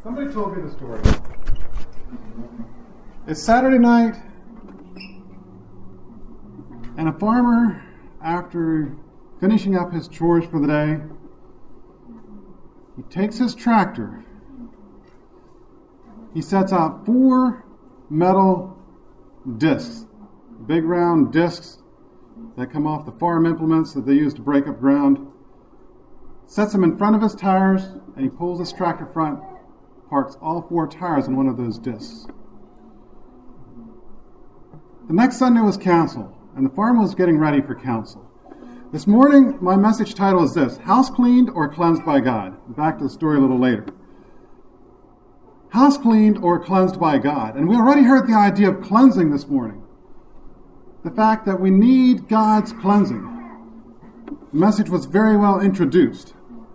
Somebody told me the story. It's Saturday night, and a farmer, after finishing up his chores for the day, he takes his tractor. He sets out 4 metal discs, big round discs that come off the farm implements that they use to break up ground. Sets them in front of his tires, and he pulls his tractor front, parks all 4 tires on one of those discs. The next Sunday was council, and the farmer was getting ready for council. This morning, my message title is this: House cleaned or cleansed by God? Back to the story a little later. House cleaned or cleansed by God. And we already heard the idea of cleansing this morning. The fact that we need God's cleansing. The message was very well introduced.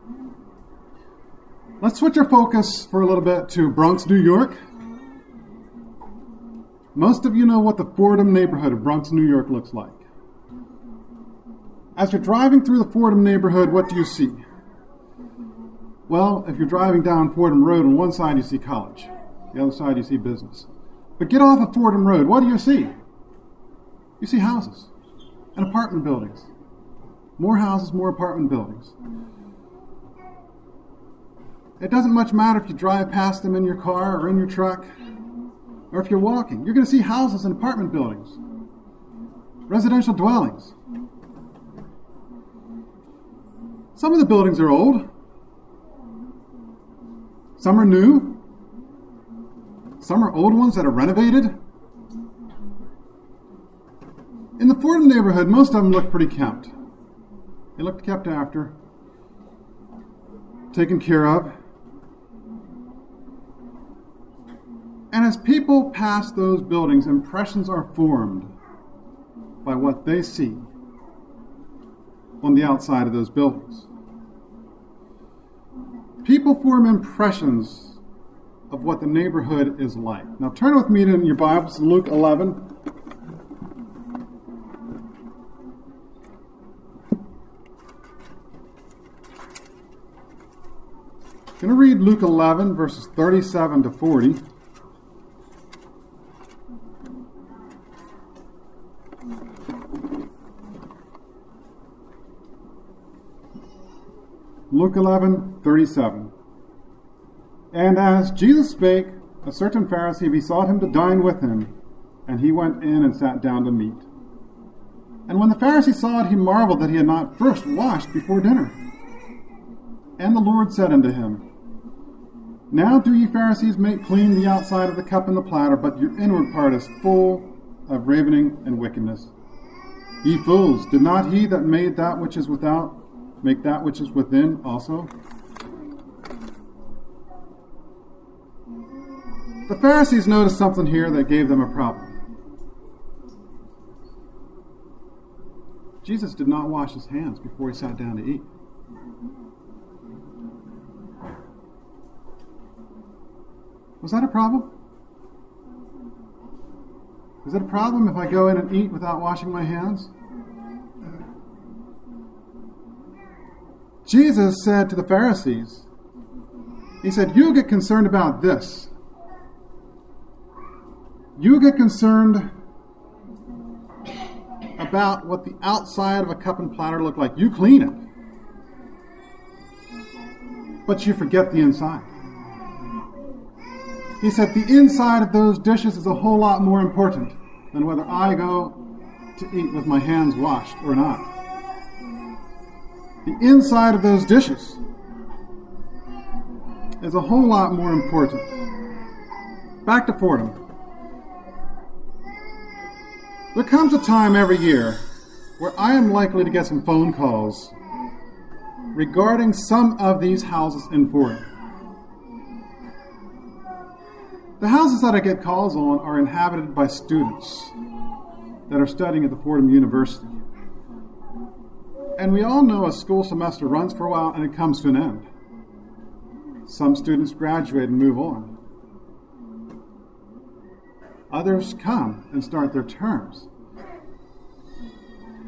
Let's switch our focus for a little bit to Bronx, New York. Most of you know what the Fordham neighborhood of Bronx, New York looks like. As you're driving through the Fordham neighborhood, what do you see? Well, if you're driving down Fordham Road, on one side you see college. The other side you see business. But get off of Fordham Road, what do you see? You see houses and apartment buildings. More houses, more apartment buildings. It doesn't much matter if you drive past them in your car or in your truck, or if you're walking. You're going to see houses and apartment buildings, residential dwellings. Some of the buildings are old. Some are new. Some are old ones that are renovated. In the Fordham neighborhood, most of them look pretty kept. They look kept after, taken care of. And as people pass those buildings, impressions are formed by what they see on the outside of those buildings. People form impressions of what the neighborhood is like. Now turn with me in your Bibles to Luke 11. I'm going to read Luke 11, verses 37 to 40. Luke 11, 37. And as Jesus spake, a certain Pharisee besought him to dine with him, and he went in and sat down to meat. And when the Pharisee saw it, he marveled that he had not first washed before dinner. And the Lord said unto him, Now do ye Pharisees make clean the outside of the cup and the platter, but your inward part is full of ravening and wickedness. Ye fools, did not he that made that which is without make that which is within also? The Pharisees noticed something here that gave them a problem. Jesus did not wash his hands before he sat down to eat. Was that a problem? Is it a problem if I go in and eat without washing my hands? Jesus said to the Pharisees, he said, you get concerned about this. You get concerned about what the outside of a cup and platter look like. You clean it. But you forget the inside. He said the inside of those dishes is a whole lot more important than whether I go to eat with my hands washed or not. The inside of those dishes is a whole lot more important. Back to Fordham. There comes a time every year where I am likely to get some phone calls regarding some of these houses in Fordham. The houses that I get calls on are inhabited by students that are studying at the Fordham University. And we all know a school semester runs for a while and it comes to an end. Some students graduate and move on. Others come and start their terms.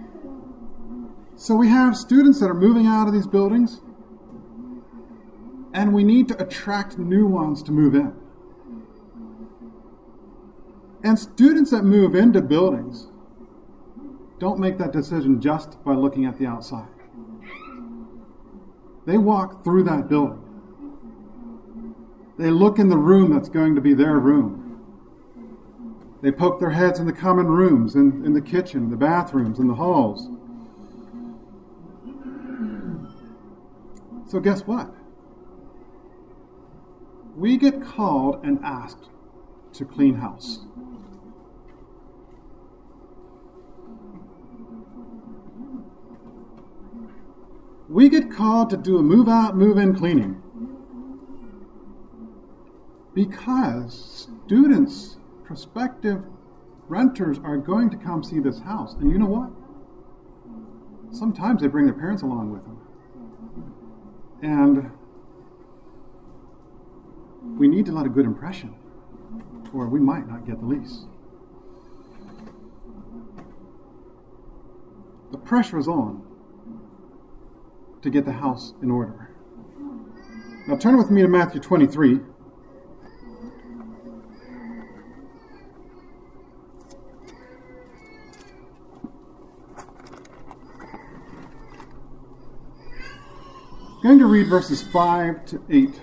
So we have students that are moving out of these buildings, And we need to attract new ones to move in. And students that move into buildings don't make that decision just by looking at the outside. They walk through that building. They look in the room that's going to be their room. They poke their heads in the common rooms, in the kitchen, the bathrooms, in the halls. So guess what? We get called and asked to clean house. We get called to do a move out, move in cleaning. Because students, prospective renters are going to come see this house. And you know what? Sometimes they bring their parents along with them. And we need to let a good impression, or we might not get the lease. The pressure is on to get the house in order. Now turn with me to Matthew 23. I'm going to read verses 5 to 8.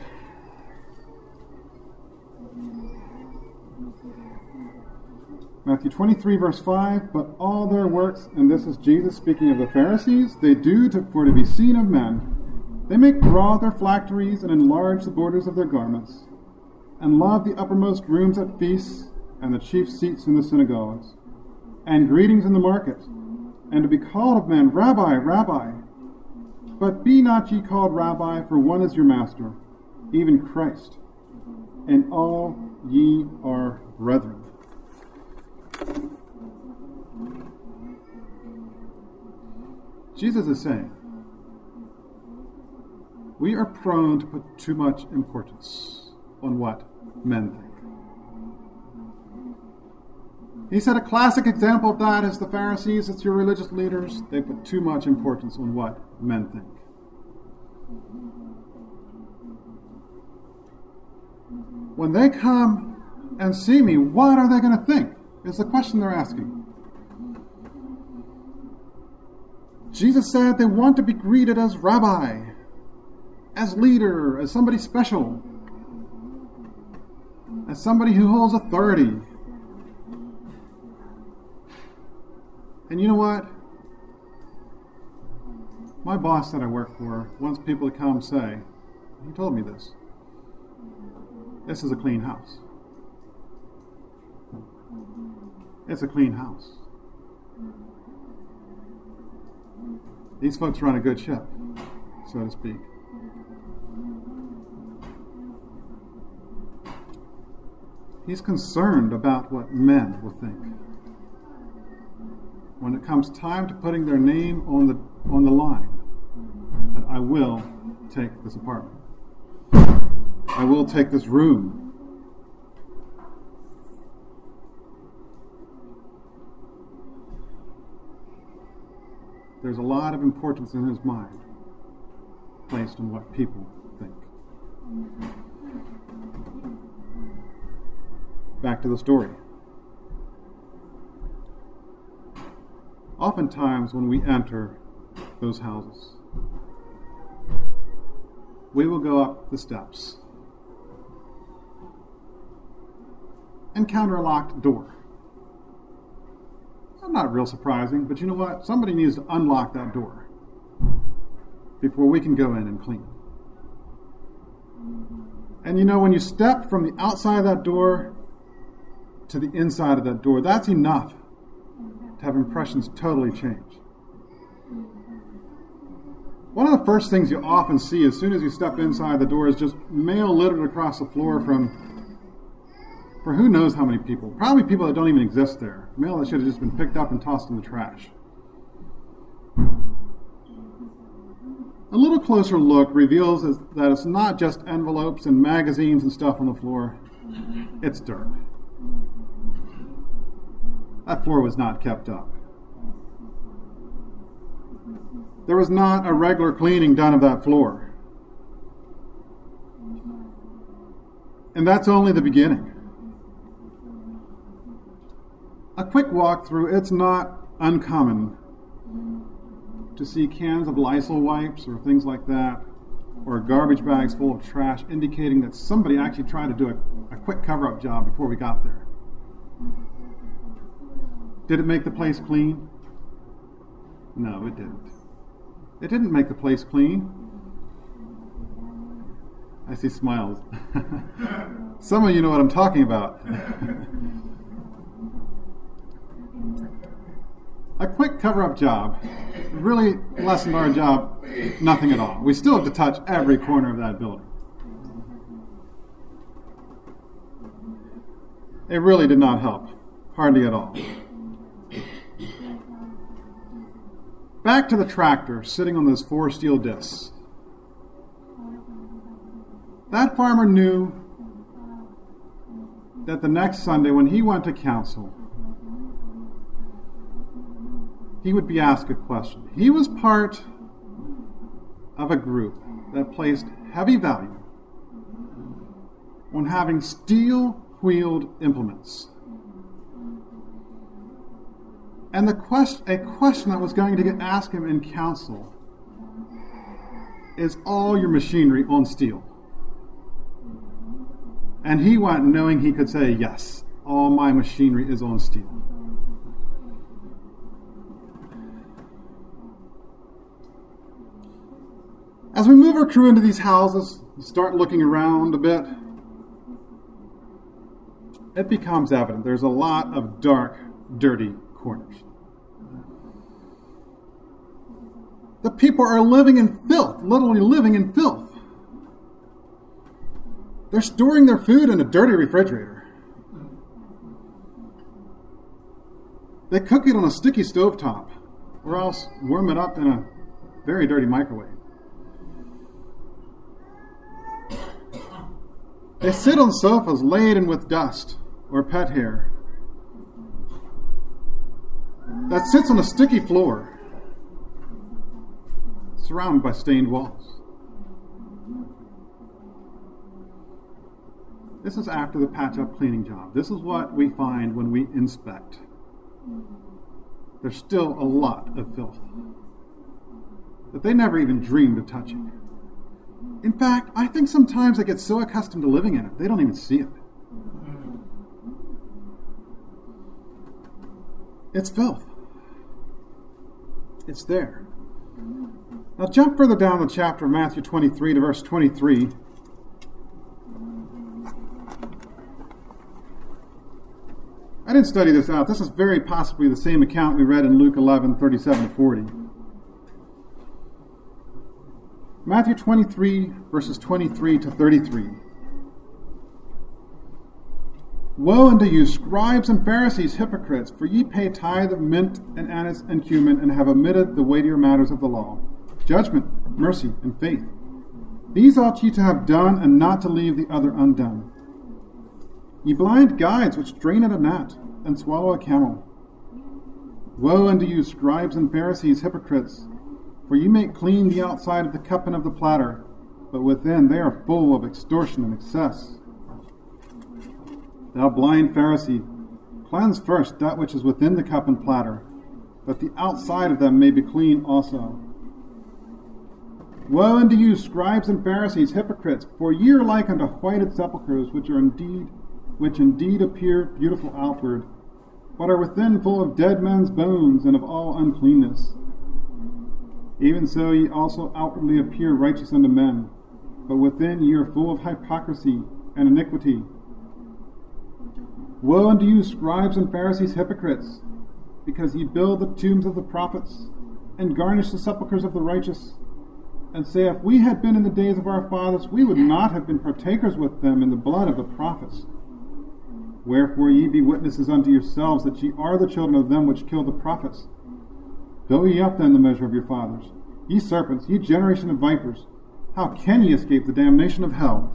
Matthew 23, verse 5, but all their works, and this is Jesus speaking of the Pharisees, they do for to be seen of men. They make broad their phylacteries and enlarge the borders of their garments, and love the uppermost rooms at feasts, and the chief seats in the synagogues, and greetings in the market, and to be called of men, Rabbi, Rabbi. But be not ye called Rabbi, for one is your master, even Christ, and all ye are brethren. Jesus is saying, we are prone to put too much importance on what men think. He said a classic example of that is the Pharisees. It's your religious leaders. They put too much importance on what men think. When they come and see me, what are they going to think? Is the question they're asking. Jesus said they want to be greeted as rabbi, as leader, as somebody special, as somebody who holds authority. And you know what? My boss that I work for wants people to come say, he told me this is a clean house. It's a clean house. These folks run a good ship, so to speak. He's concerned about what men will think. When it comes time to putting their name on the line, that I will take this apartment. I will take this room. There's a lot of importance in his mind placed on what people think. Back to the story. Oftentimes when we enter those houses, we will go up the steps, encounter a locked door. Not real surprising, but you know what? Somebody needs to unlock that door before we can go in and clean. And you know, when you step from the outside of that door to the inside of that door, that's enough to have impressions totally change. One of the first things you often see as soon as you step inside the door is just mail littered across the floor for who knows how many people. Probably people that don't even exist there. Mail that should have just been picked up and tossed in the trash. A little closer look reveals that it's not just envelopes and magazines and stuff on the floor. It's dirt. That floor was not kept up. There was not a regular cleaning done of that floor. And that's only the beginning. A quick walkthrough, it's not uncommon to see cans of Lysol wipes or things like that, or garbage bags full of trash, indicating that somebody actually tried to do a quick cover-up job before we got there. Did it make the place clean? No, it didn't. It didn't make the place clean. I see smiles. Some of you know what I'm talking about. A quick cover-up job really lessened our job nothing at all. We still have to touch every corner of that building. It really did not help. Hardly at all. Back to the tractor sitting on those 4 steel discs. That farmer knew that the next Sunday when he went to council, he would be asked a question. He was part of a group that placed heavy value on having steel-wheeled implements. And a question that was going to get asked him in council is all your machinery on steel? And he went knowing he could say, yes, all my machinery is on steel. As we move our crew into these houses, start looking around a bit, it becomes evident there's a lot of dark, dirty corners. The people are living in filth, literally living in filth. They're storing their food in a dirty refrigerator. They cook it on a sticky stovetop, or else warm it up in a very dirty microwave. They sit on sofas laden with dust or pet hair that sits on a sticky floor, surrounded by stained walls. This is after the patch-up cleaning job. This is what we find when we inspect. There's still a lot of filth that they never even dreamed of touching. In fact, I think sometimes they get so accustomed to living in it, they don't even see it. It's filth. It's there. Now jump further down the chapter of Matthew 23 to verse 23. I didn't study this out. This is very possibly the same account we read in Luke 11, 37 to 40. Matthew 23, verses 23 to 33. Woe unto you, scribes and Pharisees, hypocrites, for ye pay tithe of mint and anise and cumin, and have omitted the weightier matters of the law, judgment, mercy, and faith. These ought ye to have done, and not to leave the other undone. Ye blind guides, which drain at a gnat, and swallow a camel. Woe unto you, scribes and Pharisees, hypocrites, for ye make clean the outside of the cup and of the platter, but within they are full of extortion and excess. Thou blind Pharisee, cleanse first that which is within the cup and platter, that the outside of them may be clean also. Woe unto you, scribes and Pharisees, hypocrites, for ye are like unto whited sepulchres, which indeed appear beautiful outward, but are within full of dead men's bones and of all uncleanness. Even so ye also outwardly appear righteous unto men, but within ye are full of hypocrisy and iniquity. Woe unto you, scribes and Pharisees, hypocrites, because ye build the tombs of the prophets, and garnish the sepulchres of the righteous, and say, if we had been in the days of our fathers, we would not have been partakers with them in the blood of the prophets. Wherefore ye be witnesses unto yourselves that ye are the children of them which killed the prophets. Fill ye up then the measure of your fathers. Ye serpents, ye generation of vipers, how can ye escape the damnation of hell?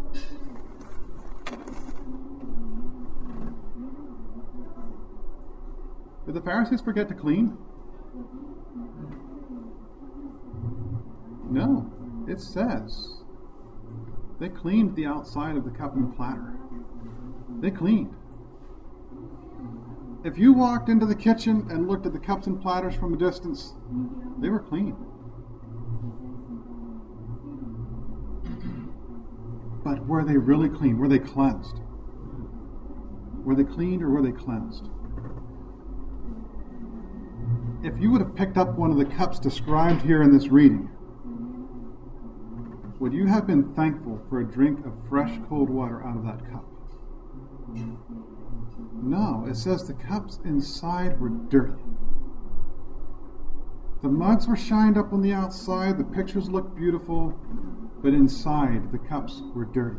Did the Pharisees forget to clean? No. It says They cleaned the outside of the cup and the platter. They cleaned. If you walked into the kitchen and looked at the cups and platters from a distance, they were clean. But were they really clean? Were they cleansed? Were they cleaned or were they cleansed? If you would have picked up one of the cups described here in this reading, would you have been thankful for a drink of fresh, cold water out of that cup? No, it says the cups inside were dirty. The mugs were shined up on the outside, the pictures looked beautiful, but inside the cups were dirty.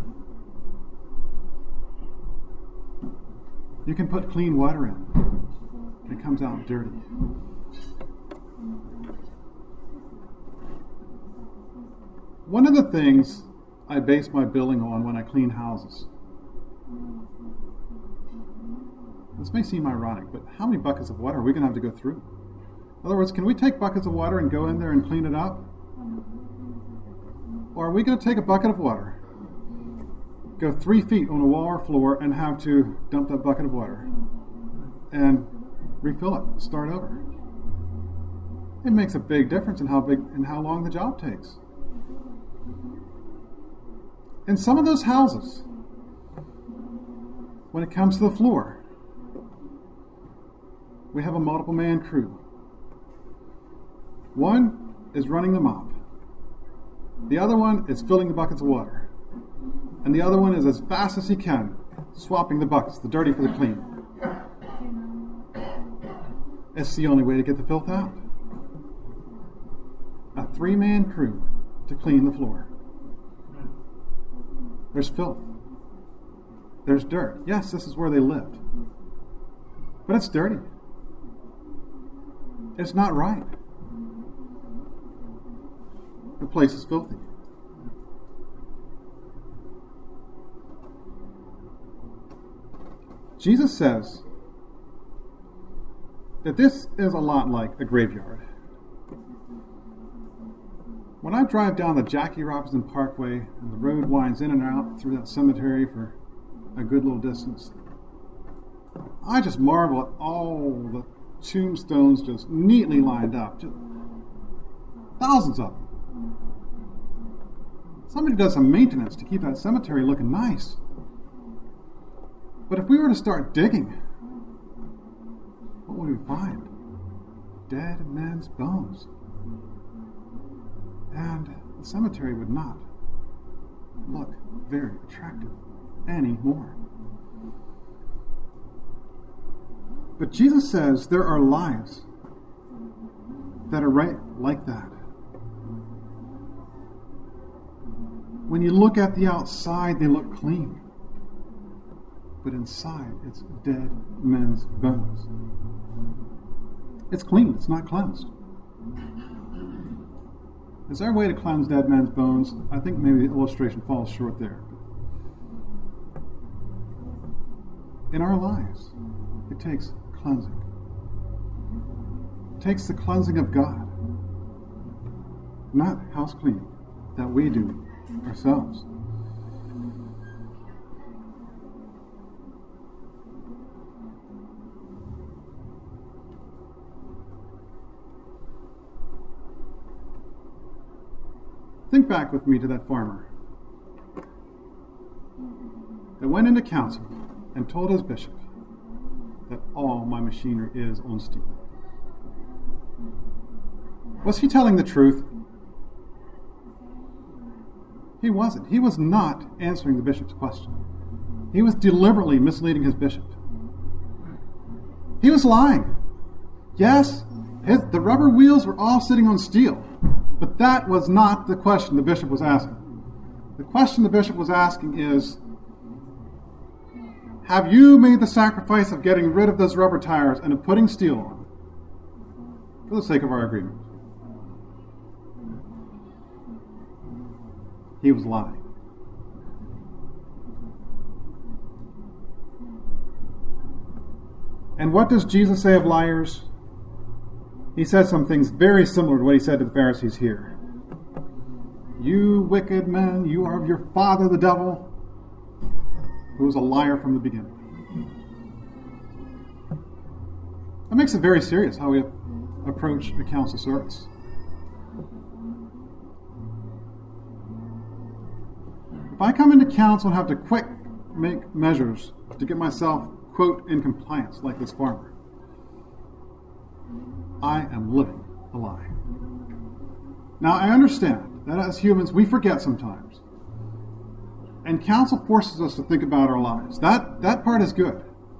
You can put clean water in. It comes out dirty. One of the things I base my billing on when I clean houses, this may seem ironic, but how many buckets of water are we going to have to go through? In other words, can we take buckets of water and go in there and clean it up? Or are we going to take a bucket of water, go 3 feet on a wall or floor, and have to dump that bucket of water and refill it, start over? It makes a big difference in how long the job takes. In some of those houses, when it comes to the floor, we have a multiple man crew. One is running the mop. The other one is filling the buckets of water. And the other one is as fast as he can swapping the buckets, the dirty for the clean. It's the only way to get the filth out. A 3-man crew to clean the floor. There's filth. There's dirt. Yes, this is where they lived. But it's dirty. It's not right. The place is filthy. Jesus says that this is a lot like a graveyard. When I drive down the Jackie Robinson Parkway and the road winds in and out through that cemetery for a good little distance, I just marvel at all the tombstones just neatly lined up. Just thousands of them. Somebody does some maintenance to keep that cemetery looking nice. But if we were to start digging, what would we find? Dead men's bones. And the cemetery would not look very attractive anymore. But Jesus says there are lives that are right like that. When you look at the outside, they look clean. But inside, it's dead men's bones. It's clean, it's not cleansed. Is there a way to cleanse dead men's bones? I think maybe the illustration falls short there. In our lives, it takes cleansing. It takes the cleansing of God, not house cleaning that we do ourselves. Think back with me to that farmer that went into council and told his bishop that all my machinery is on steel. Was he telling the truth? He wasn't. He was not answering the bishop's question. He was deliberately misleading his bishop. He was lying. Yes, the rubber wheels were all sitting on steel. But that was not the question the bishop was asking. The question the bishop was asking is, have you made the sacrifice of getting rid of those rubber tires and of putting steel on for the sake of our agreement? He was lying. And what does Jesus say of liars? He says some things very similar to what he said to the Pharisees here. You wicked men, you are of your father the devil, who was a liar from the beginning. That makes it very serious how we approach a council service. If I come into council and have to quick make measures to get myself, quote, in compliance like this farmer, I am living a lie. Now, I understand that as humans, we forget sometimes. And counsel forces us to think about our lives. That part is good.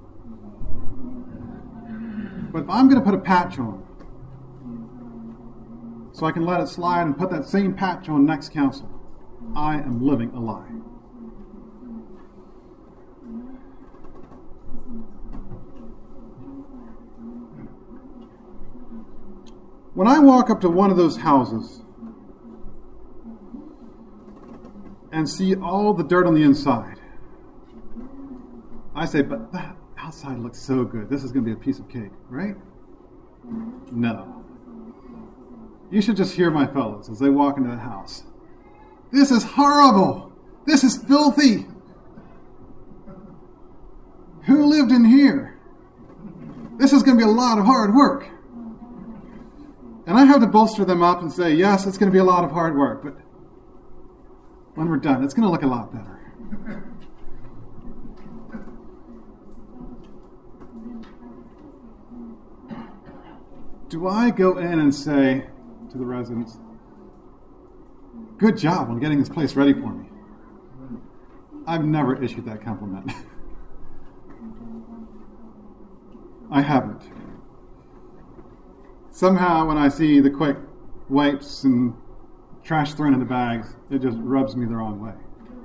But if I'm going to put a patch on, so I can let it slide and put that same patch on next council, I am living a lie. When I walk up to one of those houses and see all the dirt on the inside, I say, but that outside looks so good. This is going to be a piece of cake, right? No. You should just hear my fellows as they walk into the house. This is horrible. This is filthy. Who lived in here? This is going to be a lot of hard work. And I have to bolster them up and say, yes, it's going to be a lot of hard work, but when we're done, it's going to look a lot better. Do I go in and say to the residents, good job on getting this place ready for me? I've never issued that compliment. I haven't. Somehow when I see the quick wipes and trash thrown in the bags, it just rubs me the wrong way.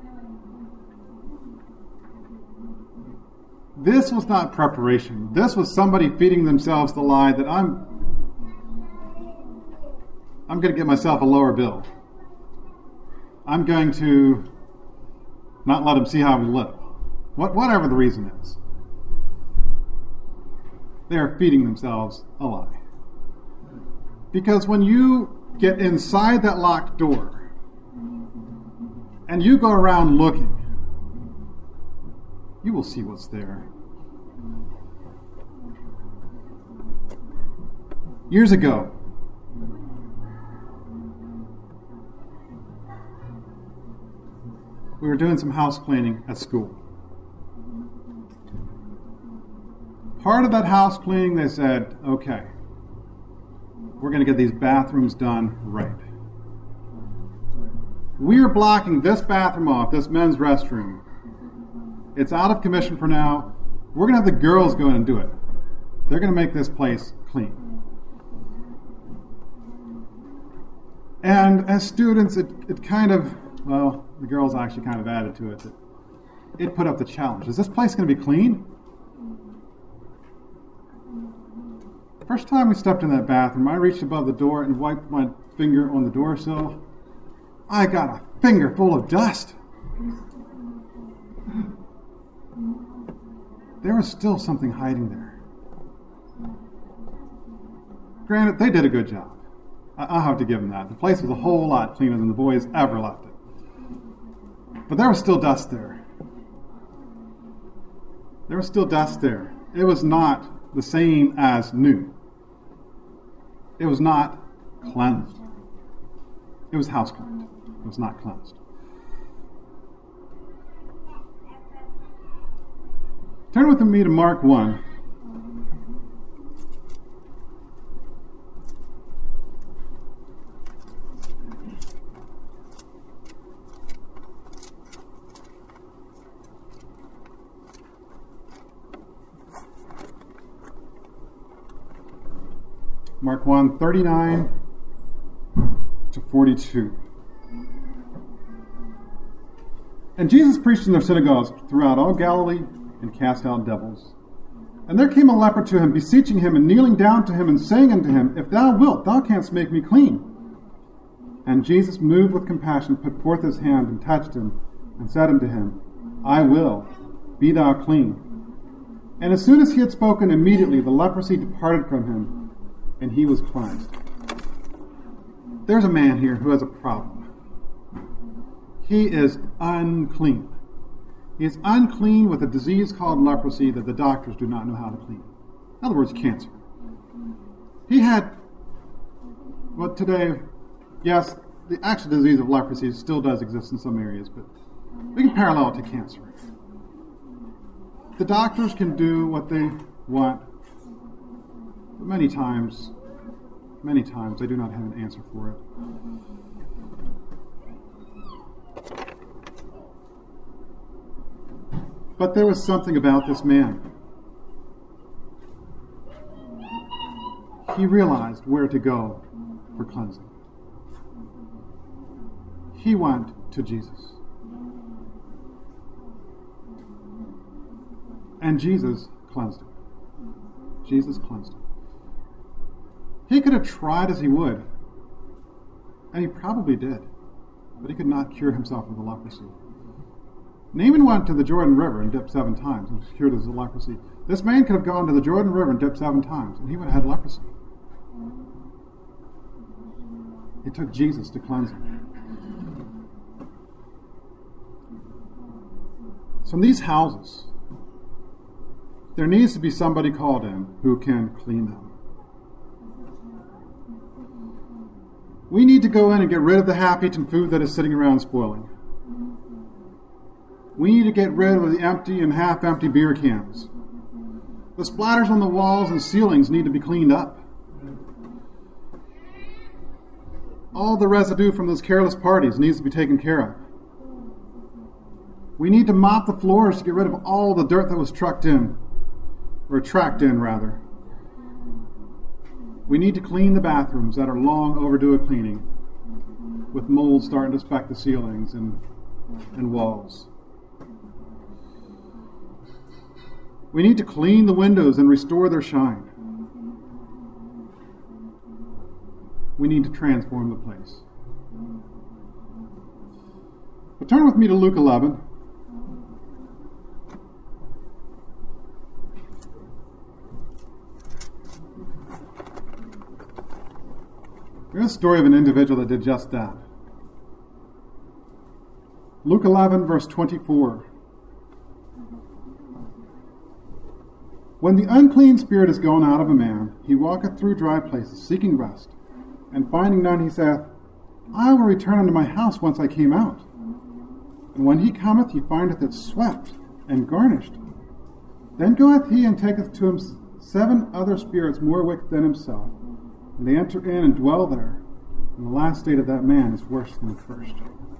This was not preparation. This was somebody feeding themselves the lie that I'm going to get myself a lower bill. I'm going to not let them see how we live. Whatever the reason is. They are feeding themselves a lie. Because when you get inside that locked door and you go around looking, you will see what's there. Years ago, we were doing some house cleaning at school. Part of that house cleaning, they said, okay, we're going to get these bathrooms done right. We are blocking this bathroom off, this men's restroom. It's out of commission for now. We're going to have the girls go in and do it. They're going to make this place clean. And as students, it kind of, well, the girls actually kind of added to it. It put up the challenge. Is this place going to be clean? First time we stepped in that bathroom, I reached above the door and wiped my finger on the door sill. I got a finger full of dust. There was still something hiding there. Granted, they did a good job. I'll have to give them that. The place was a whole lot cleaner than the boys ever left it. But there was still dust there. There was still dust there. It was not the same as new. It was not cleansed. It was house cleaned. It was not cleansed. Turn with me to Mark 1. Mark 1, 39 to 42. And Jesus preached in their synagogues throughout all Galilee and cast out devils. And there came a leper to him, beseeching him and kneeling down to him and saying unto him, If thou wilt, thou canst make me clean. And Jesus, moved with compassion, put forth his hand and touched him and said unto him, I will, be thou clean. And as soon as he had spoken, immediately the leprosy departed from him, and he was cleansed. There's a man here who has a problem. he is unclean. He is unclean with a disease called leprosy that the doctors do not know how to clean. In other words, cancer. He had what today, yes, the actual disease of leprosy still does exist in some areas, but we can parallel it to cancer. The doctors can do what they want, but many times, they do not have an answer for it. But there was something about this man. He realized where to go for cleansing. He went to Jesus. And Jesus cleansed him. Jesus cleansed him. He could have tried as he would, and he probably did, but he could not cure himself of the leprosy. Naaman went to the Jordan River and dipped 7 times and was cured of his leprosy. This man could have gone to the Jordan River and dipped 7 times, and he would have had leprosy. It took Jesus to cleanse him. So in these houses, there needs to be somebody called in who can clean them. We need to go in and get rid of the half-eaten food that is sitting around spoiling. We need to get rid of the empty and half-empty beer cans. The splatters on the walls and ceilings need to be cleaned up. All the residue from those careless parties needs to be taken care of. We need to mop the floors to get rid of all the dirt that was tracked in. We need to clean the bathrooms that are long overdue a cleaning, with mold starting to speck the ceilings and walls. We need to clean the windows and restore their shine. We need to transform the place. But turn with me to Luke 11. Here's a story of an individual that did just that. Luke 11, verse 24. When the unclean spirit is gone out of a man, he walketh through dry places, seeking rest. And finding none, he saith, I will return unto my house whence I came out. And when he cometh, he findeth it swept and garnished. Then goeth he and taketh to him 7 other spirits more wicked than himself. And they enter in and dwell there. And the last state of that man is worse than the first.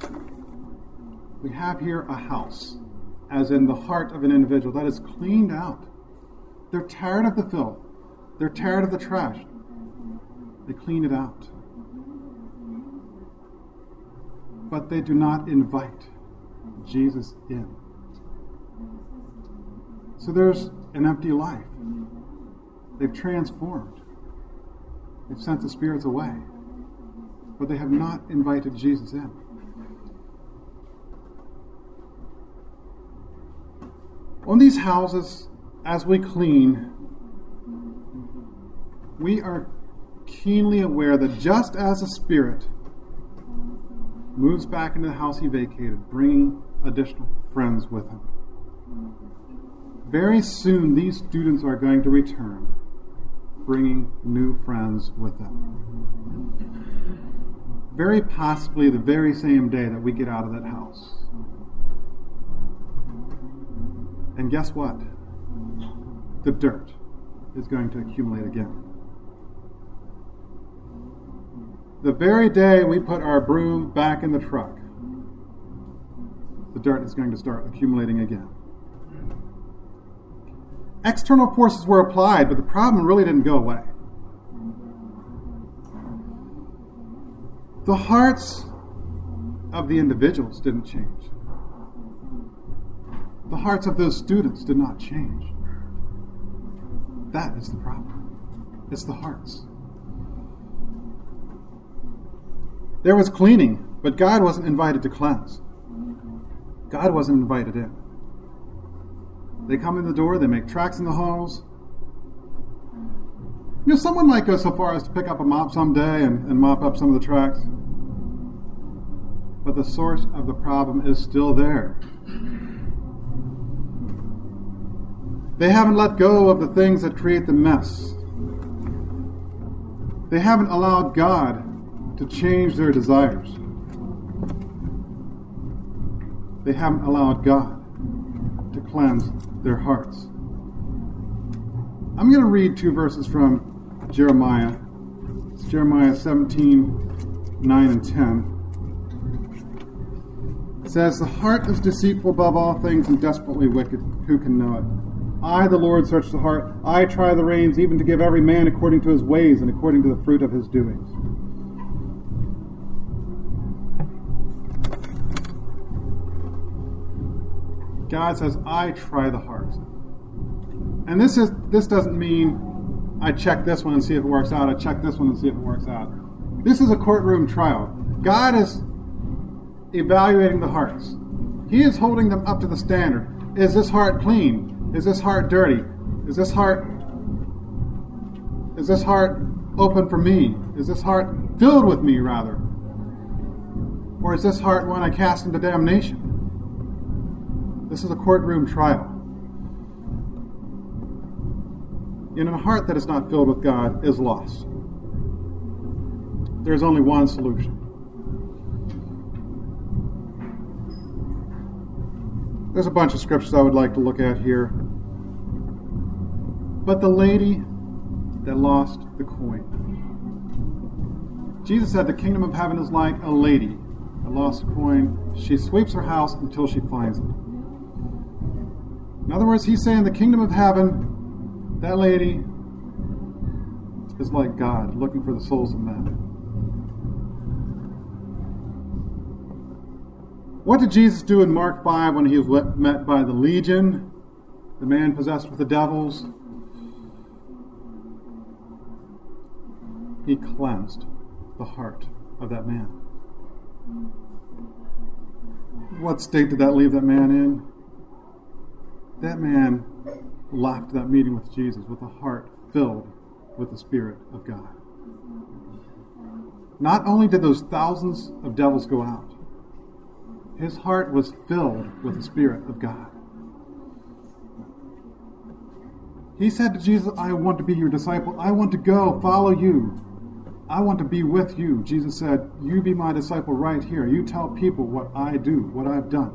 We have here a house, as in the heart of an individual, that is cleaned out. They're tired of the filth. They're tired of the trash. They clean it out. But they do not invite Jesus in. So there's an empty life. They've transformed. They've sent the spirits away. But they have not invited Jesus in. On these houses, as we clean, we are keenly aware that just as a spirit moves back into the house he vacated, bringing additional friends with him, very soon these students are going to return, bringing new friends with them. Very possibly the very same day that we get out of that house. And guess what? The dirt is going to accumulate again. The very day we put our broom back in the truck, the dirt is going to start accumulating again. External forces were applied, but the problem really didn't go away. The hearts of the individuals didn't change. The hearts of those students did not change. That is the problem. It's the hearts. There was cleaning, but God wasn't invited to cleanse. God wasn't invited in. They come in the door, they make tracks in the halls. You know, someone might go so far as to pick up a mop someday and mop up some of the tracks. but the source of the problem is still there. They haven't let go of the things that create the mess. They haven't allowed God to change their desires. They haven't allowed God to cleanse their hearts. I'm going to read 2 verses from Jeremiah. It's Jeremiah 17, 9 and 10. It says, "The heart is deceitful above all things and desperately wicked. Who can know it? I, the Lord, search the heart. I try the reins, even to give every man according to his ways and according to the fruit of his doings." God says, I try the heart. And this doesn't mean I check this one and see if it works out. I check this one and see if it works out. This is a courtroom trial. God is evaluating the hearts. He is holding them up to the standard. Is this heart clean? Is this heart dirty? Is this heart open for me? Is this heart filled with me, rather? Or is this heart one I cast into damnation? This is a courtroom trial. And a heart that is not filled with God is lost. There's only one solution. There's a bunch of scriptures I would like to look at here. But the lady that lost the coin. Jesus said the kingdom of heaven is like a lady that lost a coin. She sweeps her house until she finds it. In other words, he's saying the kingdom of heaven, that lady is like God looking for the souls of men. What did Jesus do in Mark 5 when he was met by the legion, the man possessed with the devils? He cleansed the heart of that man. What state did that leave that man in? That man left that meeting with Jesus with a heart filled with the Spirit of God. Not only did those thousands of devils go out, his heart was filled with the Spirit of God. He said to Jesus, I want to be your disciple. I want to go follow you. I want to be with you. Jesus said, you be my disciple right here. You tell people what I do, what I've done.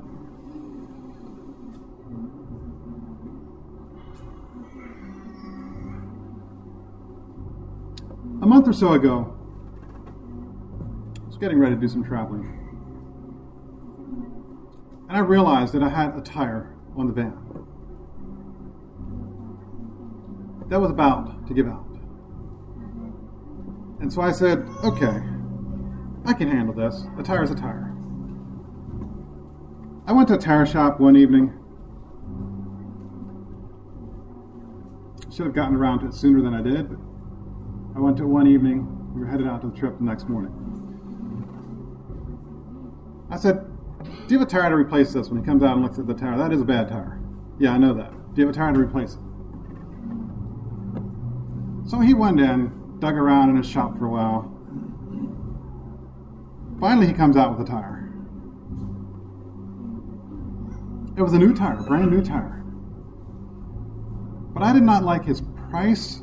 A month or so ago, I was getting ready to do some traveling. And I realized that I had a tire on the van that was about to give out. And so I said, okay, I can handle this. A tire is a tire. I went to a tire shop one evening. Should have gotten around to it sooner than I did, but I went to it one evening. We were headed out to the trip the next morning. I said, do you have a tire to replace this? When he comes out and looks at the tire, that is a bad tire. Yeah, I know that. Do you have a tire to replace it? So he went in, dug around in his shop for a while. Finally, he comes out with a tire. It was a new tire, a brand new tire. But I did not like his price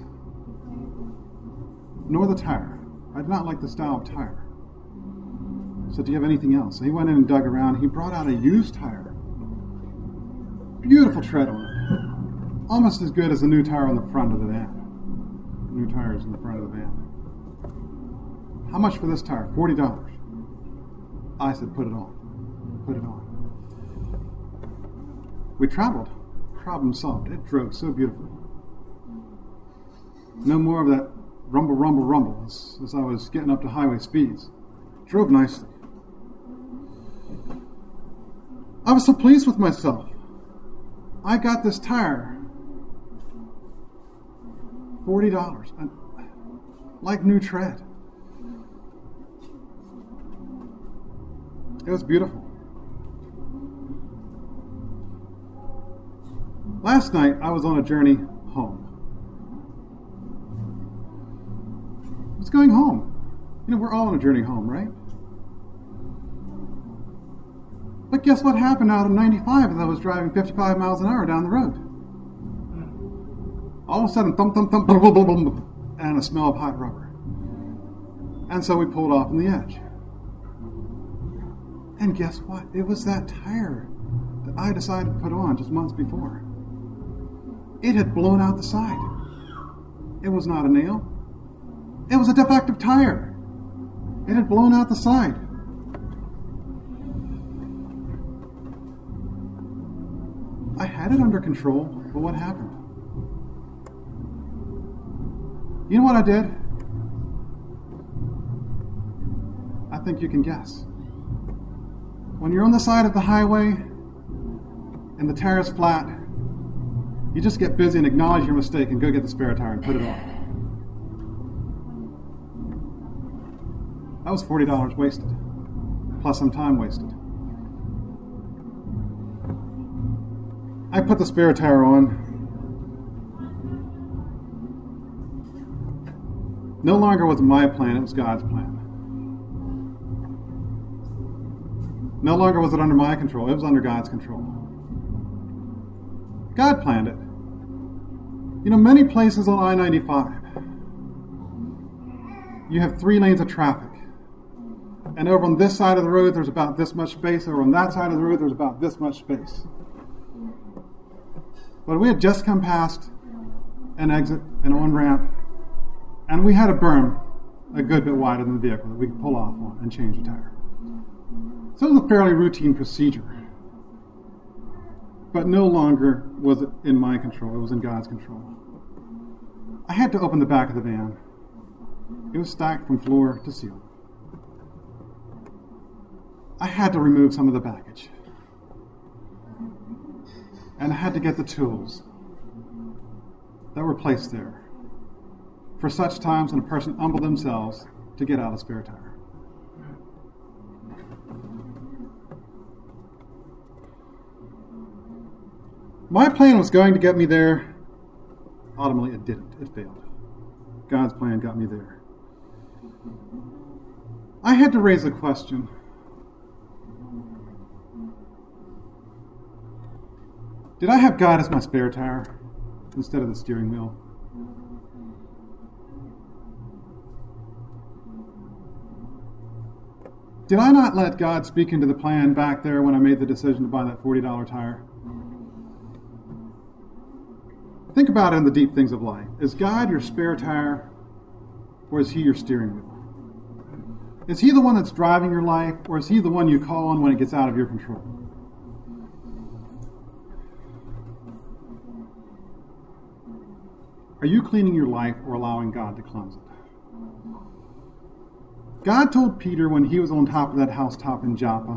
nor the tire. I did not like the style of tire. I said, do you have anything else? So he went in and dug around. He brought out a used tire. Beautiful tread on it. Almost as good as the new tire on the front of the van. New tires in the front of the van. How much for this tire? $40. I said, put it on. Put it on. We traveled. Problem solved. It drove so beautifully. No more of that rumble, rumble, rumble as I was getting up to highway speeds. It drove nicely. I was so pleased with myself. I got this tire. $40. And like new tread. It was beautiful. Last night, I was on a journey home. I was going home. You know, we're all on a journey home, right? But guess what happened out on 95 as I was driving 55 miles an hour down the road? All of a sudden, thump, thump, thump, boom, boom, boom, boom, and a smell of hot rubber. And so we pulled off on the edge. And guess what? It was that tire that I decided to put on just months before. It had blown out the side. It was not a nail. It was a defective tire. It had blown out the side. I had it under control, but what happened? You know what I did? I think you can guess. When you're on the side of the highway and the tire is flat, you just get busy and acknowledge your mistake and go get the spare tire and put it on. That was $40 wasted, plus some time wasted. I put the spare tire on. No longer was it my plan, it was God's plan. No longer was it under my control, it was under God's control. God planned it. You know, many places on I-95, you have 3 lanes of traffic. And over on this side of the road, there's about this much space. Over on that side of the road, there's about this much space. But we had just come past an exit, an on-ramp, and we had a berm a good bit wider than the vehicle that we could pull off on and change the tire. So it was a fairly routine procedure. But no longer was it in my control, it was in God's control. I had to open the back of the van. It was stacked from floor to ceiling. I had to remove some of the baggage. And I had to get the tools that were placed there for such times when a person humbled themselves to get out a spare tire. My plan was going to get me there. Ultimately, it didn't. It failed. God's plan got me there. I had to raise a question. Did I have God as my spare tire instead of the steering wheel? Did I not let God speak into the plan back there when I made the decision to buy that $40 tire? Think about it in the deep things of life. Is God your spare tire, or is He your steering wheel? Is He the one that's driving your life, or is He the one you call on when it gets out of your control? Are you cleaning your life or allowing God to cleanse it? God told Peter when he was on top of that housetop in Joppa,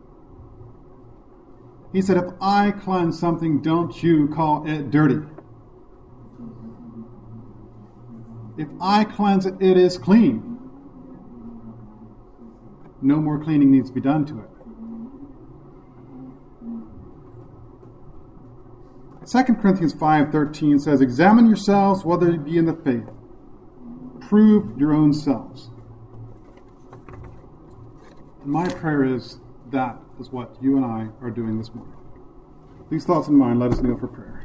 He said, if I cleanse something, don't you call it dirty. If I cleanse it, it is clean. No more cleaning needs to be done to it. 2 Corinthians 5:13 says, examine yourselves whether you be in the faith. Prove your own selves. And my prayer is that is what you and I are doing this morning. These thoughts in mind, let us kneel for prayer.